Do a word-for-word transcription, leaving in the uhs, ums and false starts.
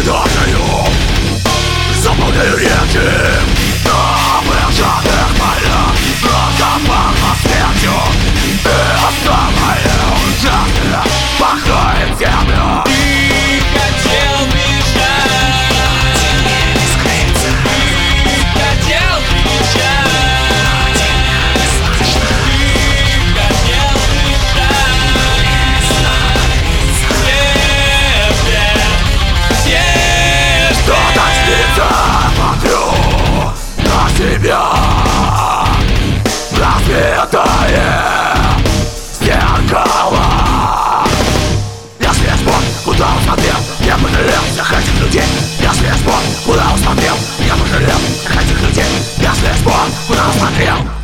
созидателю. Заполняю реки на выжженных полях, раскопав по свету и оставляю жертвы покоит землю. Ты хотел бежать, ты хотел кричать, ты хотел дышать. Тебе, тебе Что-то снится, смотрю на себя, разбитое зеркало. Если я вспомнил, куда он смотрел, я пожалел всех этих людей. Если я вспомнил, куда он смотрел, я пожалел всех этих людей. Если я вспомнил, куда он смотрел,